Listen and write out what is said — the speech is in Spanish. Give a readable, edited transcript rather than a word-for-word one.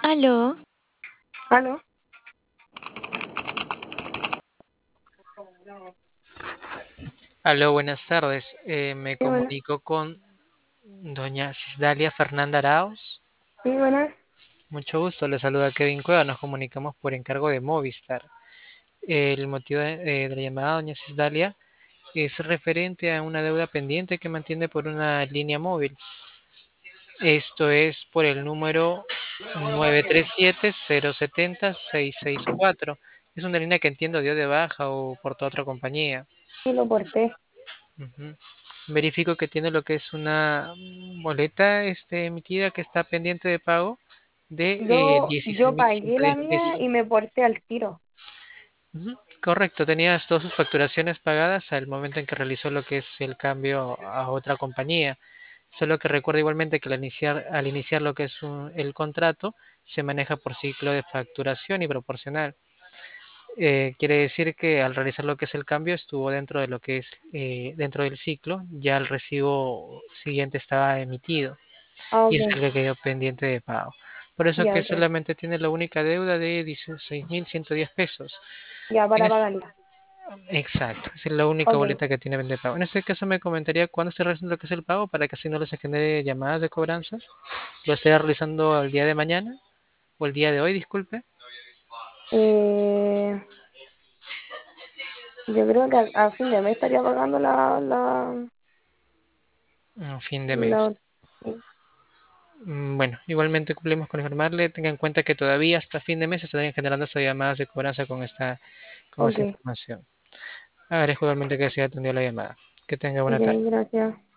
Aló, ¿Aló? Aló, buenas tardes. Me Sí, bueno. comunico con doña Cisdalia Fernanda Arauz. Sí, buenas. Mucho gusto, le saluda Kevin Cueva. Nos comunicamos por encargo de Movistar. El motivo de la llamada, doña Cisdalia, es referente a una deuda pendiente que mantiene por una línea móvil. Esto es por el número 937-070-664. Es una línea que entiendo dio de baja o por toda otra compañía. Sí, lo porté. Ujú. Verifico que tiene lo que es una boleta emitida que está pendiente de pago de Yo dieciséis mil pagué ciento la diez mía y pesos. me porté al tiro. Ujú. Correcto, tenías todas sus facturaciones pagadas al momento en que realizó lo que es el cambio a otra compañía. Solo que recuerda igualmente que al iniciar lo que es el contrato se maneja por ciclo de facturación y proporcional. Quiere decir que al realizar lo que es el cambio estuvo dentro de lo que es dentro del ciclo, ya el recibo siguiente estaba emitido Ah, y es ok. el que quedó pendiente de pago. Por eso Ya, que ok. solamente tiene la única deuda de 16.110 pesos. Ya, En para es- pagarla. exacto, esa es la única Ok. boleta que tiene pendiente de pago. En este caso me comentaría cuándo se realiza lo que es el pago para que así no les genere llamadas de cobranzas. Lo estaría realizando el día de mañana o el día de hoy, disculpe, Eh, yo creo que a fin de mes estaría pagando a fin de mes. la... Sí. Bueno, igualmente cumplimos con informarle. Tenga en cuenta que todavía hasta fin de mes se estarían generando estas llamadas de cobranza con esta Ok. información. Agradezco igualmente que se haya atendido la llamada. Que tenga Ok, buena tarde. gracias.